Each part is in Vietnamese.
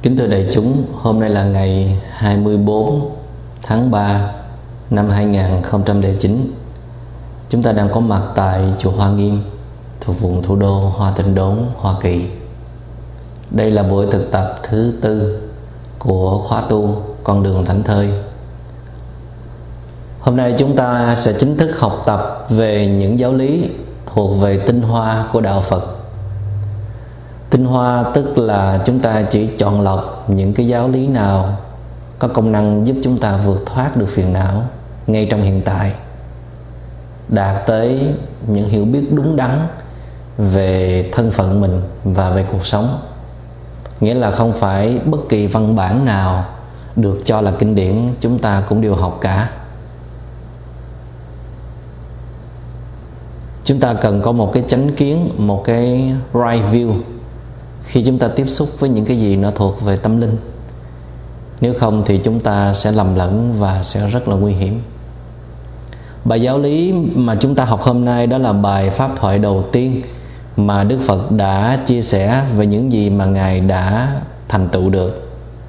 Kính thưa đại chúng, hôm nay là ngày 24 tháng 3 năm 2009. Chúng ta đang có mặt tại chùa Hoa Nghiêm, thuộc vùng thủ đô Hoa Tịnh Đốn, Hoa Kỳ. Đây là buổi thực tập thứ 4 của khóa tu Con đường Thảnh Thơi. Hôm nay chúng ta sẽ chính thức học tập về những giáo lý thuộc về tinh hoa của Đạo Phật. Tinh hoa tức là chúng ta chỉ chọn lọc những cái giáo lý nào có công năng giúp chúng ta vượt thoát được phiền não ngay trong hiện tại, đạt tới những hiểu biết đúng đắn về thân phận mình và về cuộc sống. Nghĩa là không phải bất kỳ văn bản nào được cho là kinh điển chúng ta cũng đều học cả. Chúng ta cần có một cái chánh kiến, một cái right view khi chúng ta tiếp xúc với những cái gì nó thuộc về tâm linh. Nếu không thì chúng ta sẽ lầm lẫn và sẽ rất là nguy hiểm. Bài giáo lý mà chúng ta học hôm nay đó là bài pháp thoại đầu tiên mà Đức Phật đã chia sẻ về những gì mà Ngài đã thành tựu được.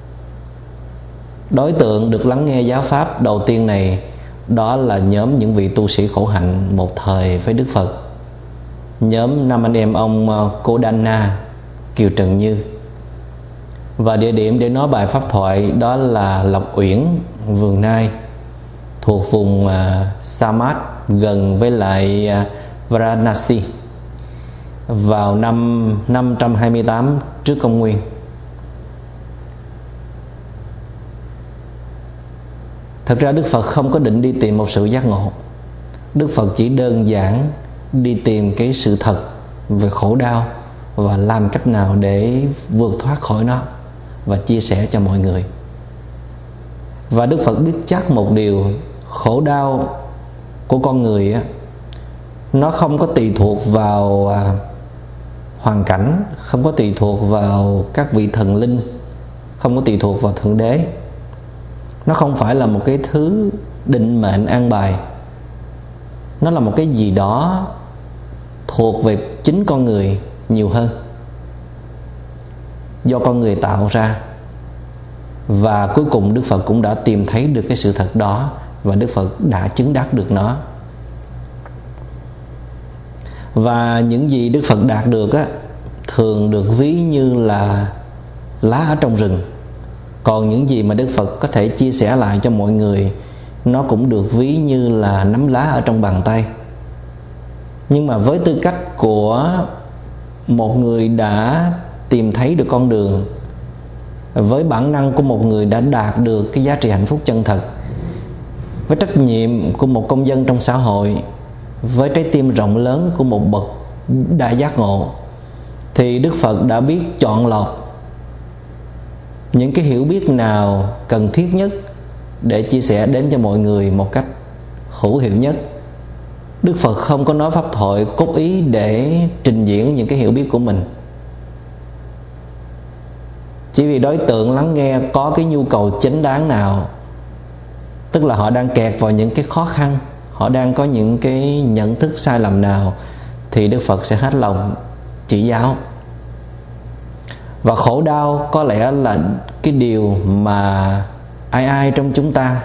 Đối tượng được lắng nghe giáo pháp đầu tiên này đó là nhóm những vị tu sĩ khổ hạnh một thời với Đức Phật. Nhóm 5 anh em ông Cô Đan Na, Kiều Trần Như. Và địa điểm để nói bài pháp thoại đó là Lộc Uyển, Vườn Nai, thuộc vùng Samad gần với lại Varanasi, vào năm 528 trước công nguyên. Thật ra Đức Phật không có định đi tìm một sự giác ngộ. Đức Phật chỉ đơn giản đi tìm cái sự thật về khổ đau và làm cách nào để vượt thoát khỏi nó và chia sẻ cho mọi người. Và Đức Phật biết chắc một điều, khổ đau của con người á, nó không có tùy thuộc vào hoàn cảnh, không có tùy thuộc vào các vị thần linh, không có tùy thuộc vào Thượng Đế. Nó không phải là một cái thứ định mệnh an bài. Nó là một cái gì đó thuộc về chính con người nhiều hơn, do con người tạo ra. Và cuối cùng Đức Phật cũng đã tìm thấy được cái sự thật đó, và Đức Phật đã chứng đắc được nó. Và những gì Đức Phật đạt được á, thường được ví như là lá ở trong rừng. Còn những gì mà Đức Phật có thể chia sẻ lại cho mọi người, nó cũng được ví như là nắm lá ở trong bàn tay. Nhưng mà với tư cách của một người đã tìm thấy được con đường, với bản năng của một người đã đạt được cái giá trị hạnh phúc chân thật, với trách nhiệm của một công dân trong xã hội, với trái tim rộng lớn của một bậc đại giác ngộ, thì Đức Phật đã biết chọn lọc những cái hiểu biết nào cần thiết nhất để chia sẻ đến cho mọi người một cách hữu hiệu nhất. Đức Phật không có nói pháp thoại cốt ý để trình diễn những cái hiểu biết của mình. Chỉ vì đối tượng lắng nghe có cái nhu cầu chính đáng nào, tức là họ đang kẹt vào những cái khó khăn, họ đang có những cái nhận thức sai lầm nào, thì Đức Phật sẽ hết lòng chỉ giáo. Và khổ đau có lẽ là cái điều mà ai trong chúng ta,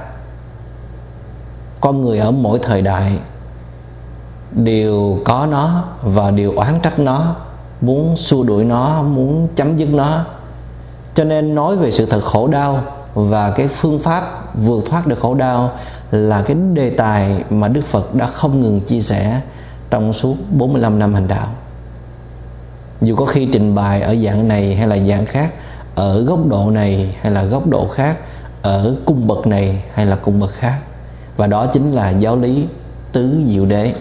con người ở mỗi thời đại, đều có nó và đều oán trách nó, muốn xua đuổi nó, muốn chấm dứt nó. Cho nên nói về sự thật khổ đau và cái phương pháp vượt thoát được khổ đau là cái đề tài mà Đức Phật đã không ngừng chia sẻ trong suốt 45 năm hành đạo. Dù có khi trình bày ở dạng này hay là dạng khác, ở góc độ này hay là góc độ khác, ở cung bậc này hay là cung bậc khác. Và đó chính là giáo lý tứ diệu đế.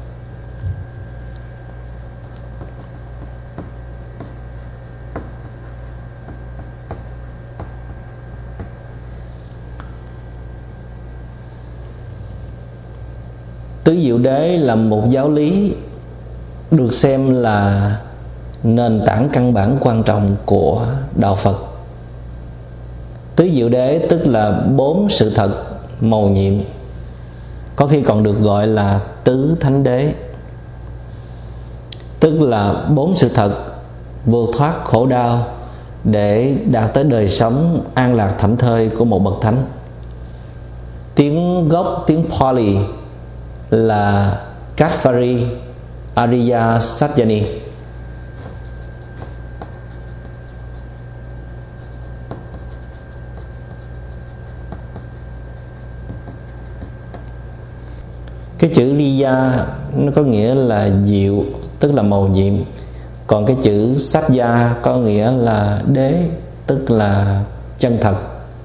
Tứ diệu đế là một giáo lý được xem là nền tảng căn bản quan trọng của Đạo Phật. Tứ diệu đế tức là 4 sự thật mầu nhiệm, có khi còn được gọi là tứ thánh đế. Tức là 4 sự thật vượt thoát khổ đau để đạt tới đời sống an lạc thảnh thơi của một bậc thánh. Tiếng gốc tiếng Pali là Katvari Ariya Sajjani. Cái chữ Riya nó có nghĩa là diệu, tức là mầu nhiệm. Còn cái chữ Satya có nghĩa là đế, tức là chân thật.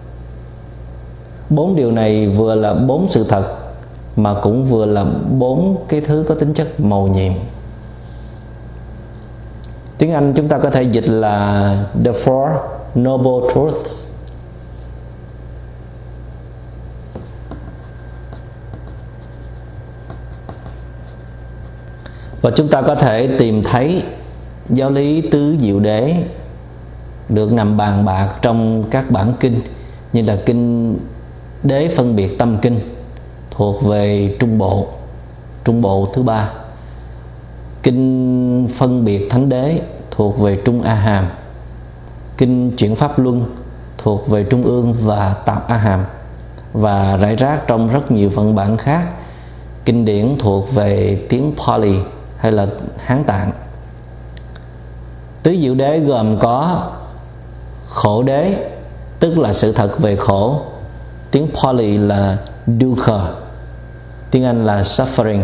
4 điều này vừa là 4 sự thật mà cũng vừa là 4 cái thứ có tính chất mầu nhiệm. Tiếng Anh chúng ta có thể dịch là The Four Noble Truths. Và chúng ta có thể tìm thấy giáo lý tứ diệu đế được nằm bàn bạc trong các bản kinh, như là kinh Đế Phân Biệt Tâm Kinh thuộc về Trung Bộ thứ 3, kinh Phân Biệt Thánh Đế thuộc về Trung A Hàm, kinh Chuyển Pháp Luân thuộc về Trung Ương và Tạp A Hàm, và rải rác trong rất nhiều văn bản khác kinh điển thuộc về tiếng Pali hay là Hán Tạng. Tứ diệu đế gồm có khổ đế, tức là sự thật về khổ. Tiếng Pali là dukkha, tiếng Anh là suffering.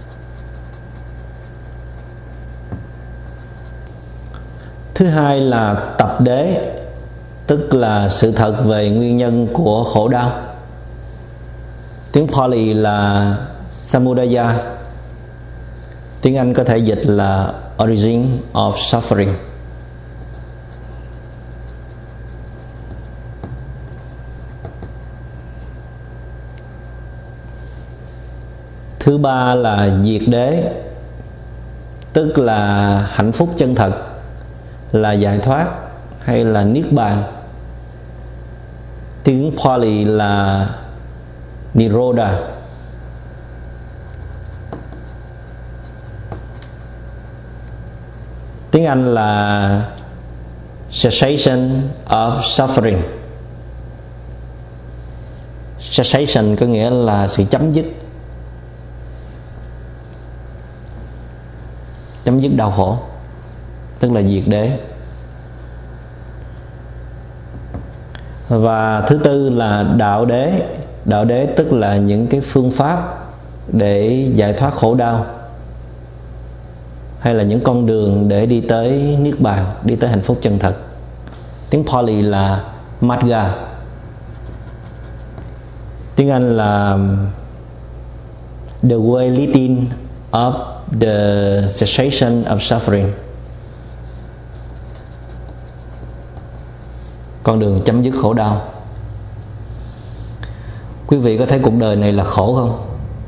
Thứ hai là tập đế, tức là sự thật về nguyên nhân của khổ đau. Tiếng Pali là samudaya, tiếng Anh có thể dịch là origin of suffering. Thứ ba là diệt đế, tức là hạnh phúc chân thật, là giải thoát hay là niết bàn. Tiếng Pali là nirodha. Tiếng Anh là cessation of suffering. Cessation có nghĩa là sự chấm dứt đau khổ, tức là diệt đế. Và thứ tư là đạo đế. Đạo đế tức là những cái phương pháp để giải thoát khổ đau, hay là những con đường để đi tới niết bàn, đi tới hạnh phúc chân thật. Tiếng Pali là Magga, tiếng Anh là The Way Leading of the Cessation of Suffering, con đường chấm dứt khổ đau. Quý vị có thấy cuộc đời này là khổ không?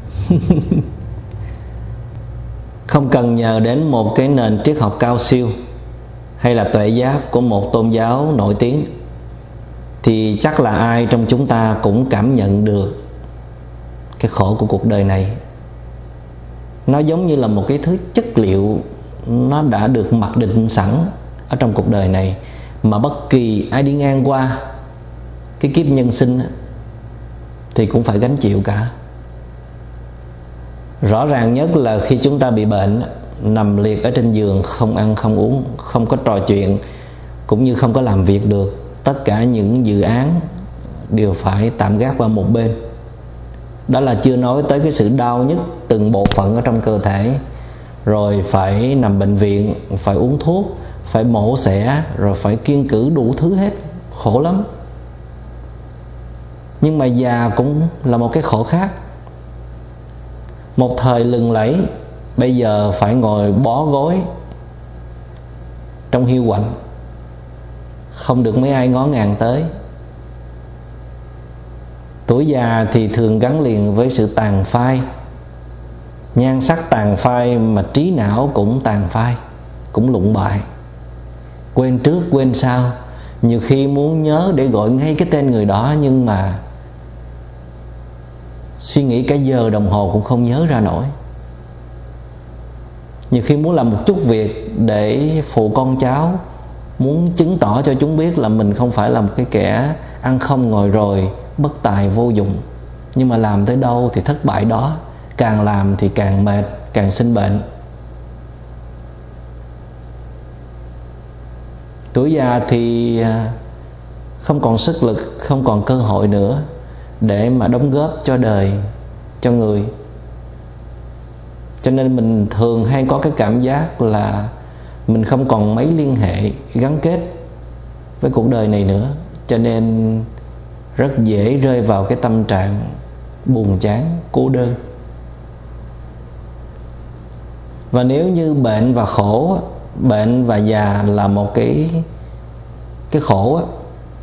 Không cần nhờ đến một cái nền triết học cao siêu hay là tuệ giác của một tôn giáo nổi tiếng thì chắc là ai trong chúng ta cũng cảm nhận được cái khổ của cuộc đời này. Nó giống như là một cái thứ chất liệu, nó đã được mặc định sẵn ở trong cuộc đời này, mà bất kỳ ai đi ngang qua cái kiếp nhân sinh thì cũng phải gánh chịu cả. Rõ ràng nhất là khi chúng ta bị bệnh, nằm liệt ở trên giường, không ăn không uống, không có trò chuyện, cũng như không có làm việc được, tất cả những dự án đều phải tạm gác qua một bên. Đó là chưa nói tới cái sự đau nhức từng bộ phận ở trong cơ thể, rồi phải nằm bệnh viện, phải uống thuốc, phải mổ xẻ, rồi phải kiêng cữ đủ thứ hết, khổ lắm. Nhưng mà già cũng là một cái khổ khác. Một thời lừng lẫy, bây giờ phải ngồi bó gối trong hiu quạnh, không được mấy ai ngó ngàng tới. Tuổi già thì thường gắn liền với sự tàn phai, nhan sắc tàn phai mà trí não cũng tàn phai, cũng lụng bại, quên trước quên sau. Nhiều khi muốn nhớ để gọi ngay cái tên người đó, nhưng mà suy nghĩ cả giờ đồng hồ cũng không nhớ ra nổi. Nhiều khi muốn làm một chút việc để phụ con cháu, muốn chứng tỏ cho chúng biết là mình không phải là một cái kẻ ăn không ngồi rồi, bất tài vô dụng. Nhưng mà làm tới đâu thì thất bại đó, càng làm thì càng mệt, càng sinh bệnh. Tuổi già thì không còn sức lực, không còn cơ hội nữa để mà đóng góp cho đời, cho người. Cho nên mình thường hay có cái cảm giác là mình không còn mấy liên hệ gắn kết với cuộc đời này nữa. Cho nên rất dễ rơi vào cái tâm trạng buồn chán, cô đơn. Và nếu như bệnh và khổ, bệnh và già là một cái khổ á,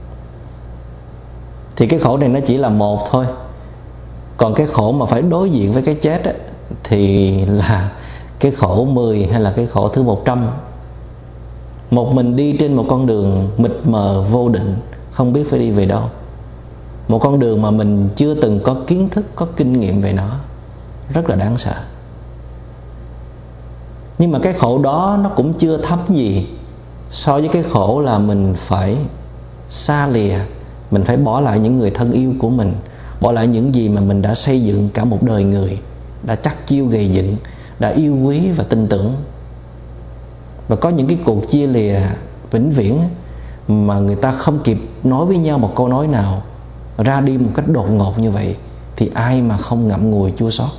thì cái khổ này nó chỉ là một thôi. Còn cái khổ mà phải đối diện với cái chết á, thì là cái khổ 10 hay là cái khổ thứ 100. Một mình đi trên một con đường mịt mờ vô định, không biết phải đi về đâu. Một con đường mà mình chưa từng có kiến thức, có kinh nghiệm về nó, rất là đáng sợ. Nhưng mà cái khổ đó nó cũng chưa thấm gì so với cái khổ là mình phải xa lìa, mình phải bỏ lại những người thân yêu của mình, bỏ lại những gì mà mình đã xây dựng cả một đời người, đã chắc chiêu gầy dựng, đã yêu quý và tin tưởng. Và có những cái cuộc chia lìa vĩnh viễn mà người ta không kịp nói với nhau một câu nói nào, ra đi một cách đột ngột như vậy, thì ai mà không ngậm ngùi chua xót.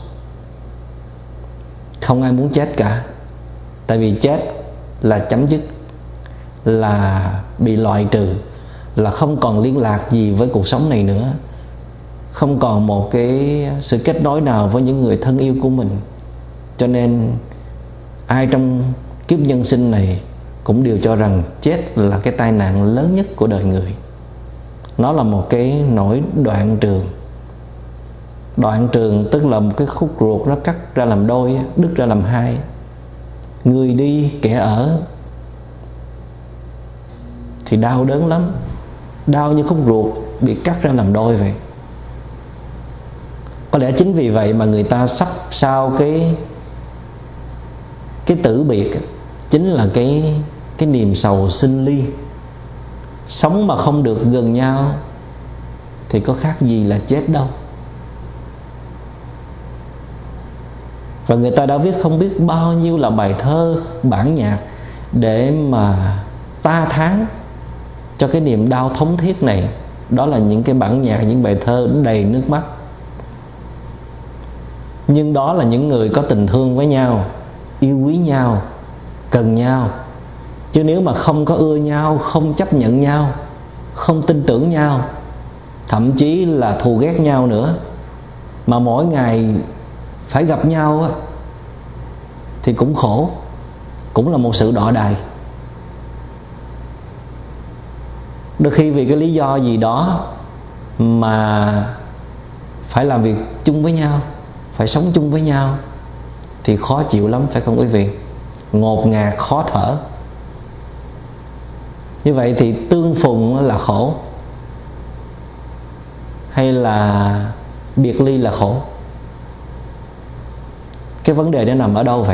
Không ai muốn chết cả. Tại vì chết là chấm dứt, là bị loại trừ, là không còn liên lạc gì với cuộc sống này nữa, không còn một cái sự kết nối nào với những người thân yêu của mình. Cho nên ai trong kiếp nhân sinh này cũng đều cho rằng chết là cái tai nạn lớn nhất của đời người. Nó là một cái nỗi đoạn trường. Đoạn trường tức là một cái khúc ruột nó cắt ra làm đôi, đứt ra làm hai. Người đi kẻ ở thì đau đớn lắm, đau như khúc ruột bị cắt ra làm đôi vậy. Có lẽ chính vì vậy mà người ta sắp sau cái tử biệt chính là cái niềm sầu sinh ly. Sống mà không được gần nhau thì có khác gì là chết đâu. Và người ta đã viết không biết bao nhiêu là bài thơ, bản nhạc để mà ta thán cho cái niềm đau thống thiết này. Đó là những cái bản nhạc, những bài thơ đầy nước mắt. Nhưng đó là những người có tình thương với nhau, yêu quý nhau, cần nhau. Chứ nếu mà không có ưa nhau, không chấp nhận nhau, không tin tưởng nhau, thậm chí là thù ghét nhau nữa, mà mỗi ngày phải gặp nhau á, thì cũng khổ, cũng là một sự đọa đày. Đôi khi vì cái lý do gì đó mà phải làm việc chung với nhau, phải sống chung với nhau, thì khó chịu lắm, phải không quý vị? Ngột ngạt, khó thở. Như vậy thì tương phùng là khổ, hay là biệt ly là khổ? Cái vấn đề nó nằm ở đâu vậy?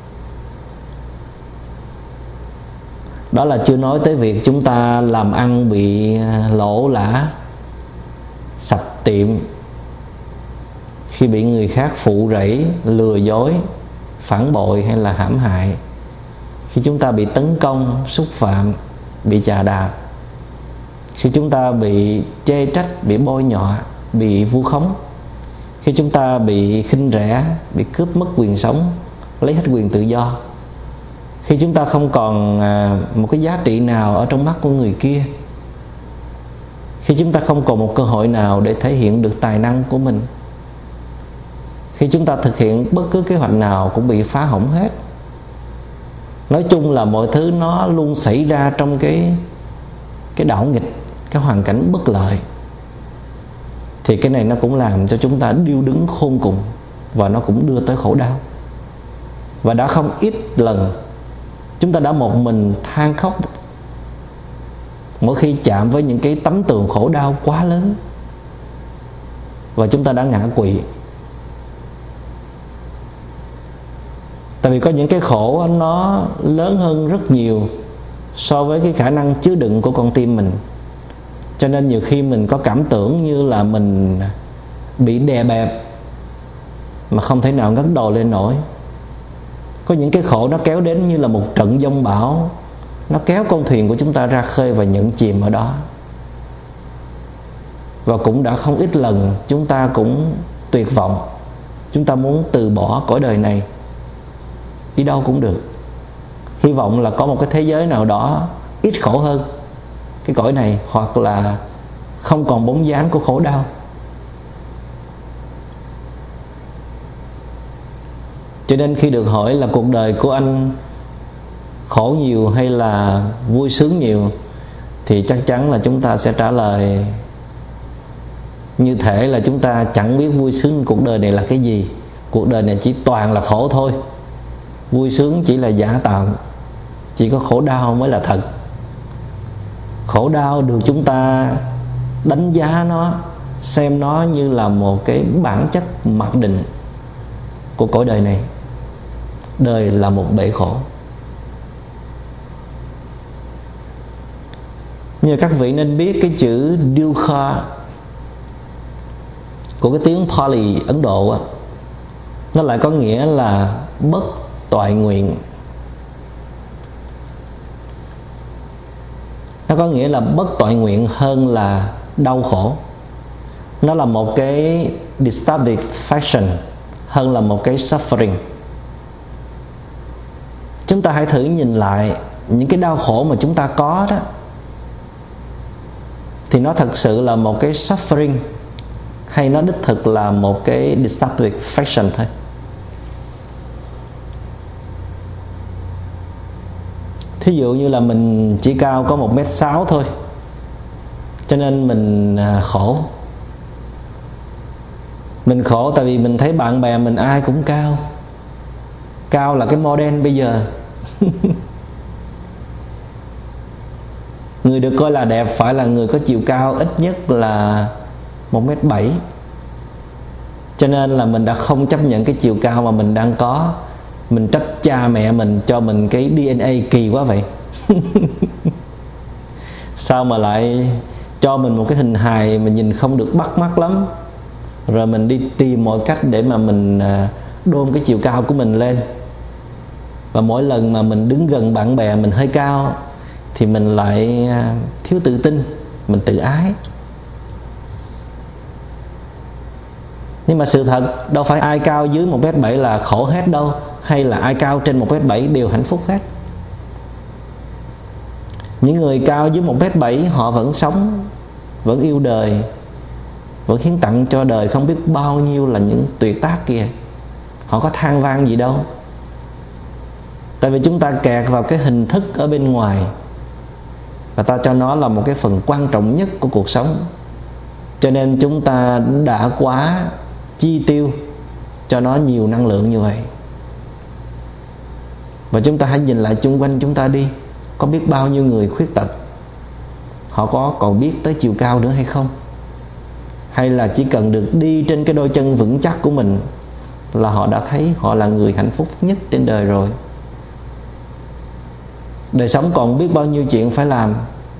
Đó là chưa nói tới việc chúng ta làm ăn bị lỗ lã, sập tiệm, khi bị người khác phụ rẫy, lừa dối, phản bội hay là hãm hại, khi chúng ta bị tấn công, xúc phạm, bị chà đạp, khi chúng ta bị chê trách, bị bôi nhọ, bị vu khống, khi chúng ta bị khinh rẻ, bị cướp mất quyền sống, lấy hết quyền tự do, khi chúng ta không còn một cái giá trị nào ở trong mắt của người kia, khi chúng ta không còn một cơ hội nào để thể hiện được tài năng của mình, khi chúng ta thực hiện bất cứ kế hoạch nào cũng bị phá hỏng hết. Nói chung là mọi thứ nó luôn xảy ra trong cái đảo nghịch, cái hoàn cảnh bất lợi. Thì cái này nó cũng làm cho chúng ta điêu đứng khôn cùng, và nó cũng đưa tới khổ đau. Và đã không ít lần chúng ta đã một mình than khóc mỗi khi chạm với những cái tấm tường khổ đau quá lớn, và chúng ta đã ngã quỵ. Tại vì có những cái khổ nó lớn hơn rất nhiều so với cái khả năng chứa đựng của con tim mình. Cho nên nhiều khi mình có cảm tưởng như là mình bị đè bẹp mà không thể nào ngóc đầu lên nổi. Có những cái khổ nó kéo đến như là một trận giông bão, nó kéo con thuyền của chúng ta ra khơi và nhận chìm ở đó. Và cũng đã không ít lần chúng ta cũng tuyệt vọng, chúng ta muốn từ bỏ cõi đời này, đi đâu cũng được, hy vọng là có một cái thế giới nào đó ít khổ hơn cái cõi này, hoặc là không còn bóng dáng của khổ đau. Cho nên khi được hỏi là cuộc đời của anh khổ nhiều hay là vui sướng nhiều, thì chắc chắn là chúng ta sẽ trả lời như thể là chúng ta chẳng biết vui sướng cuộc đời này là cái gì. Cuộc đời này chỉ toàn là khổ thôi, vui sướng chỉ là giả tạo, chỉ có khổ đau mới là thật. Khổ đau được chúng ta đánh giá nó, xem nó như là một cái bản chất mặc định của cõi đời này. Đời là một bể khổ. Nhưng các vị nên biết cái chữ dukkha của cái tiếng Pali Ấn Độ á, nó lại có nghĩa là bất toại nguyện. Nó có nghĩa là bất toại nguyện hơn là đau khổ. Nó là một cái dissatisfaction hơn là một cái suffering. Chúng ta hãy thử nhìn lại những cái đau khổ mà chúng ta có đó, thì nó thật sự là một cái suffering hay nó đích thực là một cái dissatisfaction thôi. Thí dụ như là mình chỉ cao có 1m6 thôi, cho nên mình khổ. Mình khổ tại vì mình thấy bạn bè mình ai cũng cao. Cao là cái model bây giờ. Người được coi là đẹp phải là người có chiều cao ít nhất là 1m7. Cho nên là mình đã không chấp nhận cái chiều cao mà mình đang có. Mình trách cha mẹ mình cho mình cái DNA kỳ quá vậy. Sao mà lại cho mình một cái hình hài mà nhìn không được bắt mắt lắm, rồi mình đi tìm mọi cách để mà mình đôn cái chiều cao của mình lên. Và mỗi lần mà mình đứng gần bạn bè mình hơi cao thì mình lại thiếu tự tin, mình tự ái. Nhưng mà sự thật đâu phải ai cao dưới 1m7 là khổ hết đâu, hay là ai cao trên 1m7 đều hạnh phúc hết. Những người cao dưới 1m7 họ vẫn sống, vẫn yêu đời, vẫn hiến tặng cho đời không biết bao nhiêu là những tuyệt tác kìa. Họ có than vang gì đâu. Tại vì chúng ta kẹt vào cái hình thức ở bên ngoài, và ta cho nó là một cái phần quan trọng nhất của cuộc sống. Cho nên chúng ta đã quá chi tiêu cho nó nhiều năng lượng như vậy. Và chúng ta hãy nhìn lại chung quanh chúng ta đi, có biết bao nhiêu người khuyết tật, họ có còn biết tới chiều cao nữa hay không? Hay là chỉ cần được đi trên cái đôi chân vững chắc của mình là họ đã thấy họ là người hạnh phúc nhất trên đời rồi. Đời sống còn biết bao nhiêu chuyện phải làm,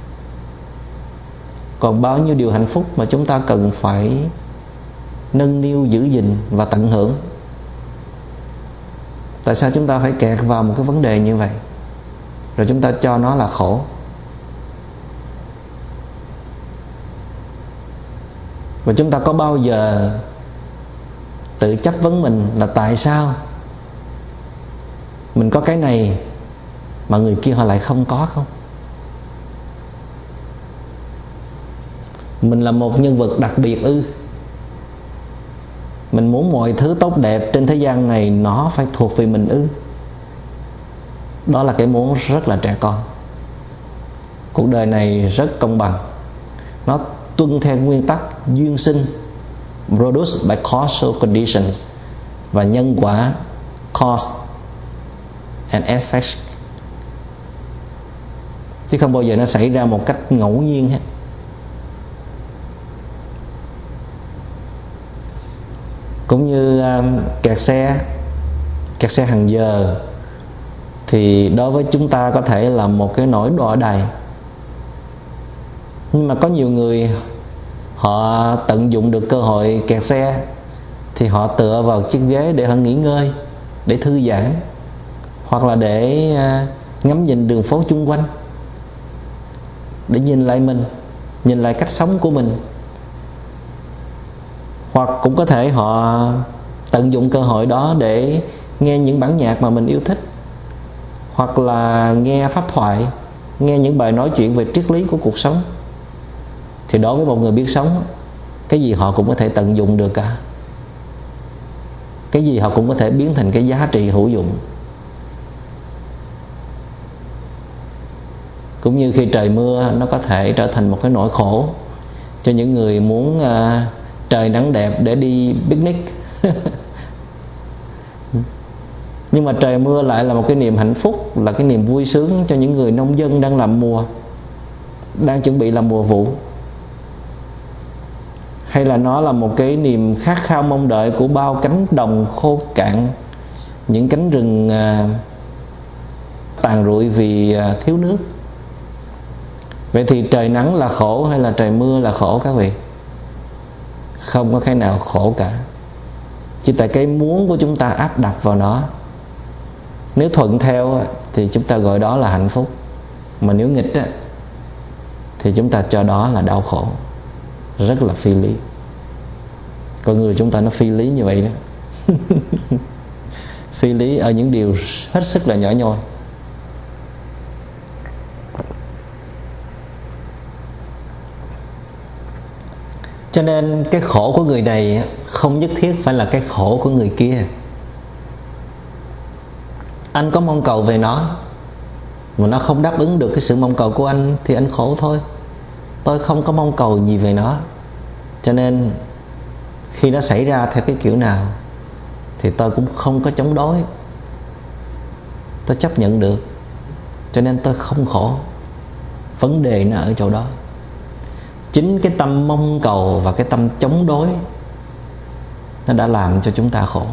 còn bao nhiêu điều hạnh phúc mà chúng ta cần phải nâng niu, giữ gìn và tận hưởng. Tại sao chúng ta phải kẹt vào một cái vấn đề như vậy, rồi chúng ta cho nó là khổ? Và chúng ta có bao giờ tự chất vấn mình là tại sao mình có cái này mà người kia họ lại không có không? Mình là một nhân vật đặc biệt ư? Mình muốn mọi thứ tốt đẹp trên thế gian này nó phải thuộc về mình ư? Đó là cái muốn rất là trẻ con. Cuộc đời này rất công bằng, nó tuân theo nguyên tắc duyên sinh, produced by causal conditions, và nhân quả, cause and effect, chứ không bao giờ nó xảy ra một cách ngẫu nhiên hết. Cũng như kẹt xe hàng giờ thì đối với chúng ta có thể là một cái nỗi đọa đầy. Nhưng mà có nhiều người họ tận dụng được cơ hội kẹt xe thì họ tựa vào chiếc ghế để họ nghỉ ngơi, để thư giãn, hoặc là để ngắm nhìn đường phố chung quanh, để nhìn lại mình, nhìn lại cách sống của mình. Hoặc cũng có thể họ tận dụng cơ hội đó để nghe những bản nhạc mà mình yêu thích, hoặc là nghe pháp thoại, nghe những bài nói chuyện về triết lý của cuộc sống. Thì đối với một người biết sống, cái gì họ cũng có thể tận dụng được cả. Cái gì họ cũng có thể biến thành cái giá trị hữu dụng. Cũng như khi trời mưa, nó có thể trở thành một cái nỗi khổ cho những người muốn trời nắng đẹp để đi picnic. Nhưng mà trời mưa lại là một cái niềm hạnh phúc, là cái niềm vui sướng cho những người nông dân đang làm mùa, đang chuẩn bị làm mùa vụ. Hay là nó là một cái niềm khát khao mong đợi của bao cánh đồng khô cạn, những cánh rừng tàn rụi vì thiếu nước. Vậy thì trời nắng là khổ hay là trời mưa là khổ các vị? Không có cái nào khổ cả, chỉ tại cái muốn của chúng ta áp đặt vào nó. Nếu thuận theo thì chúng ta gọi đó là hạnh phúc, mà nếu nghịch thì chúng ta cho đó là đau khổ. Rất là phi lý. Con người chúng ta nó phi lý như vậy đó. Phi lý ở những điều hết sức là nhỏ nhoi. Cho nên cái khổ của người này không nhất thiết phải là cái khổ của người kia. Anh có mong cầu về nó mà nó không đáp ứng được cái sự mong cầu của anh thì anh khổ thôi. Tôi không có mong cầu gì về nó, cho nên khi nó xảy ra theo cái kiểu nào thì tôi cũng không có chống đối, tôi chấp nhận được, cho nên tôi không khổ. Vấn đề nó ở chỗ đó. Chính cái tâm mong cầu và cái tâm chống đối nó đã làm cho chúng ta khổ.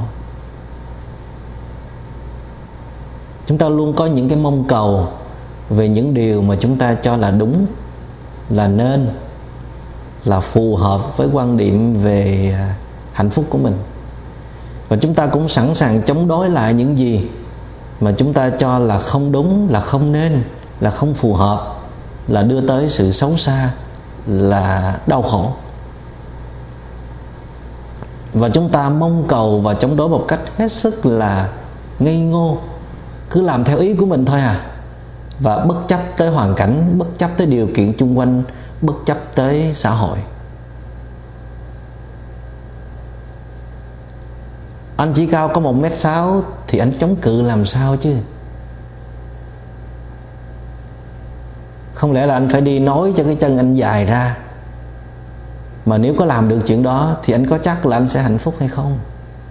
Chúng ta luôn có những cái mong cầu về những điều mà chúng ta cho là đúng, là nên, là phù hợp với quan điểm về hạnh phúc của mình. Và chúng ta cũng sẵn sàng chống đối lại những gì mà chúng ta cho là không đúng, là không nên, là không phù hợp, là đưa tới sự xấu xa, là đau khổ. Và chúng ta mong cầu và chống đối một cách hết sức là ngây ngô, cứ làm theo ý của mình thôi và bất chấp tới hoàn cảnh, bất chấp tới điều kiện chung quanh, bất chấp tới xã hội. Anh chỉ cao có 1m6 thì anh chống cự làm sao chứ? Không lẽ là anh phải đi nói cho cái chân anh dài ra? Mà nếu có làm được chuyện đó thì anh có chắc là anh sẽ hạnh phúc hay không?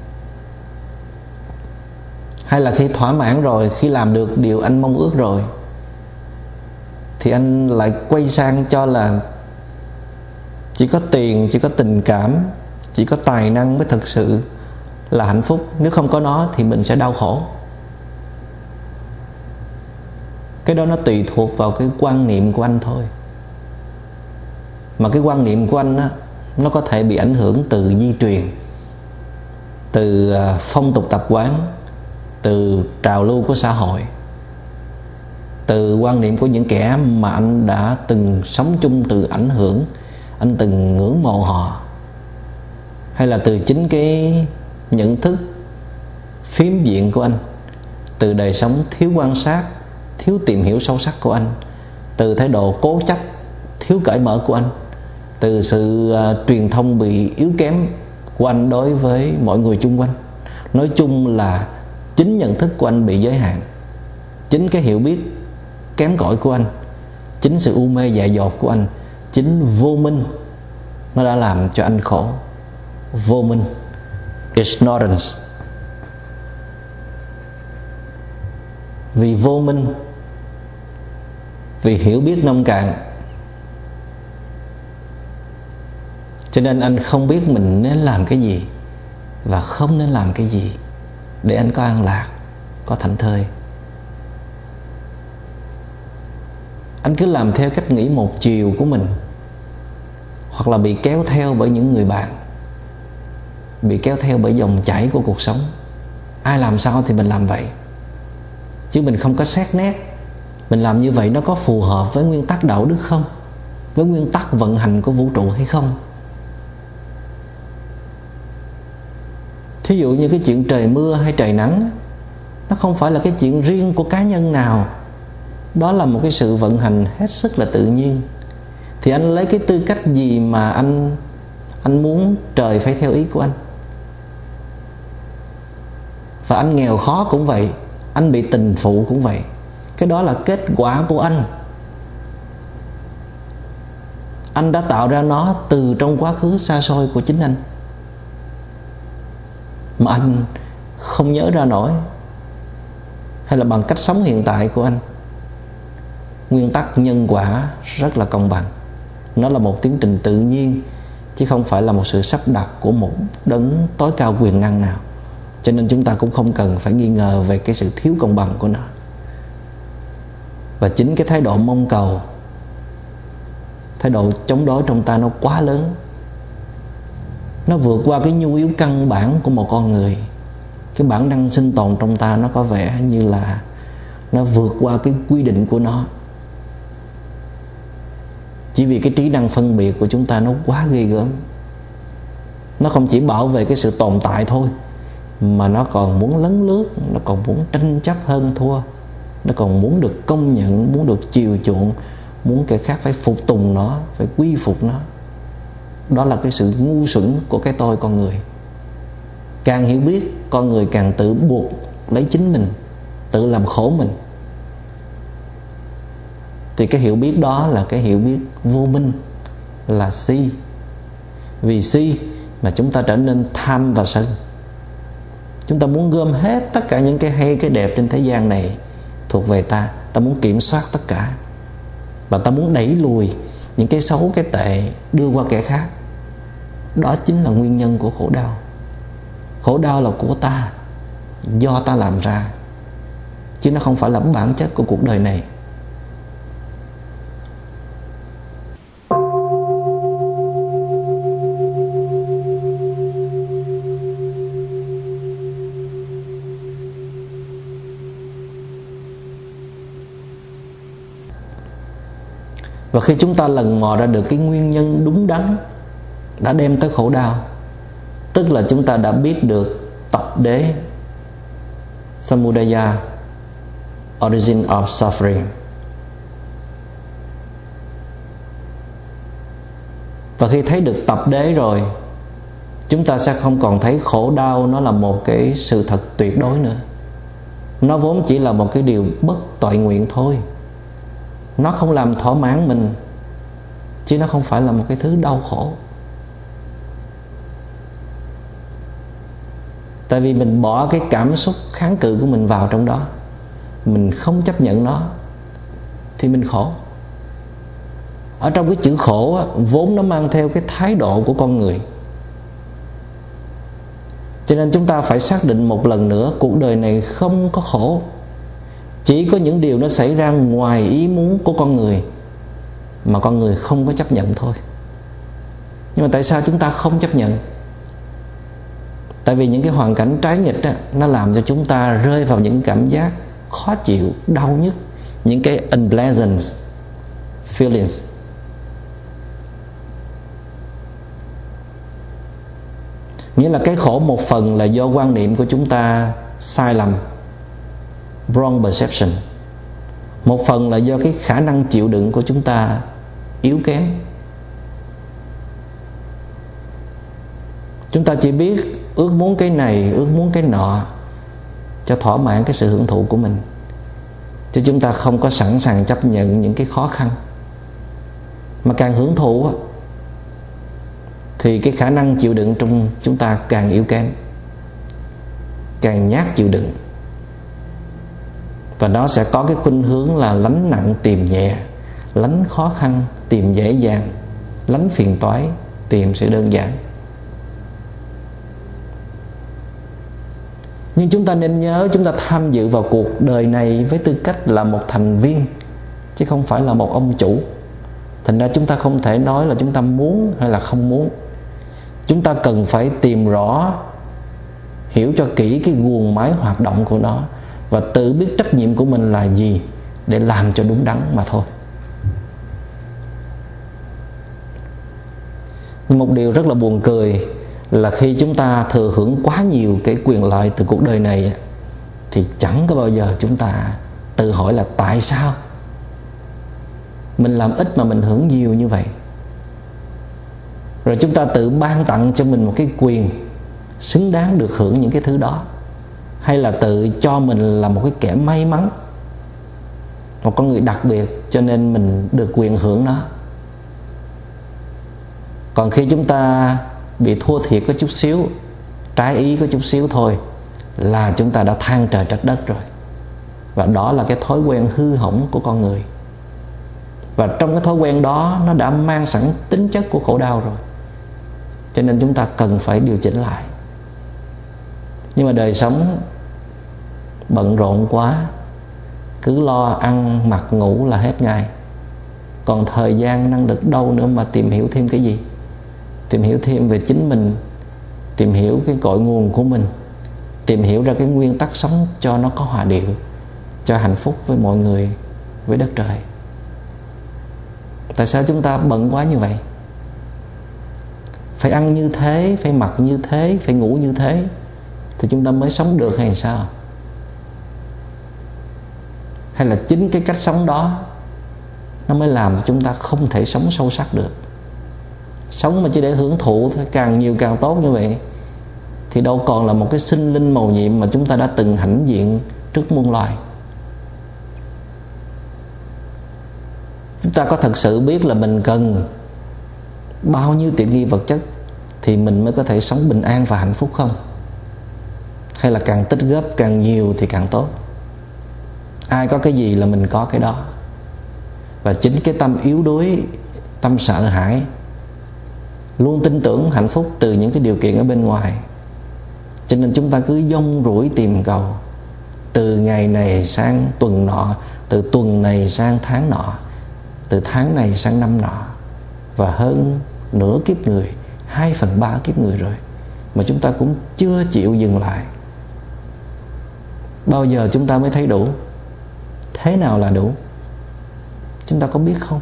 Hay là khi thỏa mãn rồi, khi làm được điều anh mong ước rồi thì anh lại quay sang cho là chỉ có tiền, chỉ có tình cảm, chỉ có tài năng mới thực sự là hạnh phúc. Nếu không có nó thì mình sẽ đau khổ. Cái đó nó tùy thuộc vào cái quan niệm của anh thôi. Mà cái quan niệm của anh á, nó có thể bị ảnh hưởng từ di truyền, từ phong tục tập quán, từ trào lưu của xã hội, từ quan niệm của những kẻ mà anh đã từng sống chung, từ ảnh hưởng, anh từng ngưỡng mộ họ, hay là từ chính cái nhận thức phiến diện của anh, từ đời sống thiếu quan sát, thiếu tìm hiểu sâu sắc của anh, từ thái độ cố chấp, thiếu cởi mở của anh, từ sự truyền thông bị yếu kém của anh đối với mọi người chung quanh. Nói chung là chính nhận thức của anh bị giới hạn, chính cái hiểu biết kém cỏi của anh, chính sự u mê dại dột của anh, chính vô minh nó đã làm cho anh khổ. Vô minh, ignorance. Vì vô minh, vì hiểu biết nông cạn, cho nên anh không biết mình nên làm cái gì và không nên làm cái gì để anh có an lạc, có thảnh thơi. anh cứ làm theo cách nghĩ một chiều của mình, hoặc là bị kéo theo bởi những người bạn, bị kéo theo bởi dòng chảy của cuộc sống. Ai làm sao thì mình làm vậy, chứ mình không có xét nét mình làm như vậy nó có phù hợp với nguyên tắc đạo đức không, với nguyên tắc vận hành của vũ trụ hay không. Thí dụ như cái chuyện trời mưa hay trời nắng, nó không phải là cái chuyện riêng của cá nhân nào, đó là một cái sự vận hành hết sức là tự nhiên. Thì anh lấy cái tư cách gì mà anh muốn trời phải theo ý của anh? Và anh nghèo khó cũng vậy, anh bị tình phụ cũng vậy, cái đó là kết quả của anh. Anh đã tạo ra nó từ trong quá khứ xa xôi của chính anh, mà anh không nhớ ra nổi, hay là bằng cách sống hiện tại của anh. Nguyên tắc nhân quả rất là công bằng, nó là một tiến trình tự nhiên, chứ không phải là một sự sắp đặt của một đấng tối cao quyền năng nào. Cho nên chúng ta cũng không cần phải nghi ngờ về cái sự thiếu công bằng của nó. Và chính cái thái độ mong cầu, thái độ chống đối trong ta nó quá lớn, nó vượt qua cái nhu yếu căn bản của một con người. Cái bản năng sinh tồn trong ta nó có vẻ như là nó vượt qua cái quy định của nó, chỉ vì cái trí năng phân biệt của chúng ta nó quá ghê gớm. Nó không chỉ bảo vệ cái sự tồn tại thôi, mà nó còn muốn lấn lướt, nó còn muốn tranh chấp hơn thua, nó còn muốn được công nhận, muốn được chiều chuộng, muốn kẻ khác phải phục tùng nó, phải quy phục nó. Đó là cái sự ngu xuẩn của cái tôi con người. Càng hiểu biết, con người càng tự buộc lấy chính mình, tự làm khổ mình. Thì cái hiểu biết đó là cái hiểu biết vô minh, là si. Vì si mà chúng ta trở nên tham và sân. Chúng ta muốn gom hết tất cả những cái hay, cái đẹp trên thế gian này thuộc về ta. Ta muốn kiểm soát tất cả, và ta muốn đẩy lùi những cái xấu, cái tệ đưa qua kẻ khác. Đó chính là nguyên nhân của khổ đau. Khổ đau là của ta, do ta làm ra, chứ nó không phải là bản chất của cuộc đời này. Và khi chúng ta lần mò ra được cái nguyên nhân đúng đắn đã đem tới khổ đau, tức là chúng ta đã biết được tập đế, Samudaya, origin of suffering. Và khi thấy được tập đế rồi, chúng ta sẽ không còn thấy khổ đau nó là một cái sự thật tuyệt đối nữa. Nó vốn chỉ là một cái điều bất toại nguyện thôi. Nó không làm thỏa mãn mình, chứ nó không phải là một cái thứ đau khổ. Tại vì mình bỏ cái cảm xúc kháng cự của mình vào trong đó, mình không chấp nhận nó, thì mình khổ. Ở trong cái chữ khổ vốn nó mang theo cái thái độ của con người. Cho nên chúng ta phải xác định một lần nữa, cuộc đời này không có khổ, chỉ có những điều nó xảy ra ngoài ý muốn của con người, mà con người không có chấp nhận thôi. Nhưng mà tại sao chúng ta không chấp nhận? Tại vì những cái hoàn cảnh trái nghịch đó, nó làm cho chúng ta rơi vào những cảm giác khó chịu, đau nhức, những cái unpleasant feelings. Nghĩa là cái khổ một phần là do quan niệm của chúng ta sai lầm, wrong perception. Một phần là do cái khả năng chịu đựng của chúng ta yếu kém. Chúng ta chỉ biết ước muốn cái này, ước muốn cái nọ cho thỏa mãn cái sự hưởng thụ của mình, chứ chúng ta không có sẵn sàng chấp nhận những cái khó khăn. Mà càng hưởng thụ thì cái khả năng chịu đựng trong chúng ta càng yếu kém, càng nhát chịu đựng. Và nó sẽ có cái khuynh hướng là lánh nặng tìm nhẹ, lánh khó khăn tìm dễ dàng, lánh phiền toái tìm sự đơn giản. Nhưng chúng ta nên nhớ, chúng ta tham dự vào cuộc đời này với tư cách là một thành viên chứ không phải là một ông chủ. Thành ra chúng ta không thể nói là chúng ta muốn hay là không muốn. Chúng ta cần phải tìm rõ, hiểu cho kỹ cái guồng máy hoạt động của nó, và tự biết trách nhiệm của mình là gì để làm cho đúng đắn mà thôi. Nhưng một điều rất là buồn cười là khi chúng ta thừa hưởng quá nhiều cái quyền lợi từ cuộc đời này, thì chẳng có bao giờ chúng ta tự hỏi là tại sao mình làm ít mà mình hưởng nhiều như vậy. Rồi chúng ta tự ban tặng cho mình một cái quyền xứng đáng được hưởng những cái thứ đó, hay là tự cho mình là một cái kẻ may mắn, một con người đặc biệt, cho nên mình được quyền hưởng nó. Còn khi chúng ta bị thua thiệt có chút xíu, trái ý có chút xíu thôi, là chúng ta đã than trời trách đất rồi. Và đó là cái thói quen hư hỏng của con người. Và trong cái thói quen đó, nó đã mang sẵn tính chất của khổ đau rồi. Cho nên chúng ta cần phải điều chỉnh lại. Nhưng mà đời sống bận rộn quá, cứ lo ăn mặc ngủ là hết ngày. Còn thời gian năng lực đâu nữa mà tìm hiểu thêm cái gì? Tìm hiểu thêm về chính mình, tìm hiểu cái cội nguồn của mình, tìm hiểu ra cái nguyên tắc sống cho nó có hòa điệu, cho hạnh phúc với mọi người, với đất trời. Tại sao chúng ta bận quá như vậy? Phải ăn như thế, phải mặc như thế, phải ngủ như thế thì chúng ta mới sống được hay sao? Hay là chính cái cách sống đó nó mới làm cho chúng ta không thể sống sâu sắc được? Sống mà chỉ để hưởng thụ thôi, càng nhiều càng tốt như vậy thì đâu còn là một cái sinh linh mầu nhiệm mà chúng ta đã từng hãnh diện trước muôn loài. Chúng ta có thật sự biết là mình cần bao nhiêu tiện nghi vật chất thì mình mới có thể sống bình an và hạnh phúc không? Hay là càng tích góp càng nhiều thì càng tốt? Ai có cái gì là mình có cái đó. Và chính cái tâm yếu đuối, tâm sợ hãi, luôn tin tưởng hạnh phúc từ những cái điều kiện ở bên ngoài, cho nên chúng ta cứ dông rủi tìm cầu, từ ngày này sang tuần nọ, từ tuần này sang tháng nọ, từ tháng này sang năm nọ. Và hơn nửa kiếp người, 2/3 kiếp người rồi mà chúng ta cũng chưa chịu dừng lại. Bao giờ chúng ta mới thấy đủ? Thế nào là đủ? Chúng ta có biết không?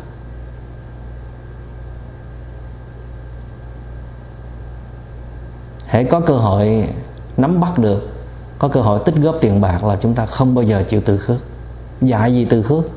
Hãy có cơ hội nắm bắt được, có cơ hội tích góp tiền bạc là chúng ta không bao giờ chịu từ khước. Dạy gì từ khước?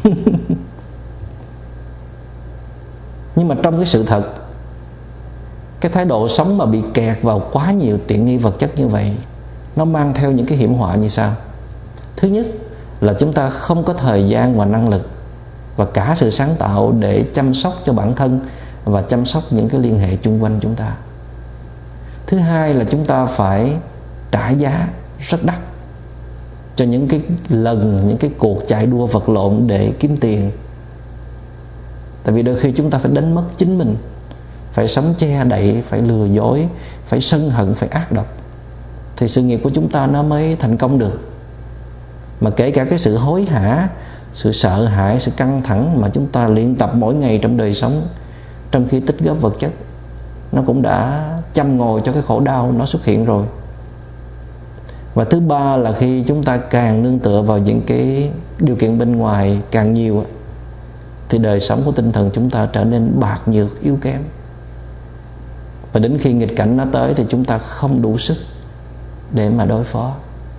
Nhưng mà trong cái sự thật, cái thái độ sống mà bị kẹt vào quá nhiều tiện nghi vật chất như vậy, nó mang theo những cái hiểm họa như sau. Thứ nhất là chúng ta không có thời gian và năng lực và cả sự sáng tạo để chăm sóc cho bản thân và chăm sóc những cái liên hệ chung quanh chúng ta. Thứ hai là chúng ta phải trả giá rất đắt cho những cái lần, những cái cuộc chạy đua vật lộn để kiếm tiền. Tại vì đôi khi chúng ta phải đánh mất chính mình, phải sống che đậy, phải lừa dối, phải sân hận, phải ác độc, thì sự nghiệp của chúng ta nó mới thành công được. Mà kể cả cái sự hối hả, sự sợ hãi, sự căng thẳng mà chúng ta luyện tập mỗi ngày trong đời sống, trong khi tích góp vật chất, nó cũng đã châm ngòi cho cái khổ đau nó xuất hiện rồi. Và thứ ba là khi chúng ta càng nương tựa vào những cái điều kiện bên ngoài càng nhiều, thì đời sống của tinh thần chúng ta trở nên bạc nhược, yếu kém. Và đến khi nghịch cảnh nó tới thì chúng ta không đủ sức để mà đối phó.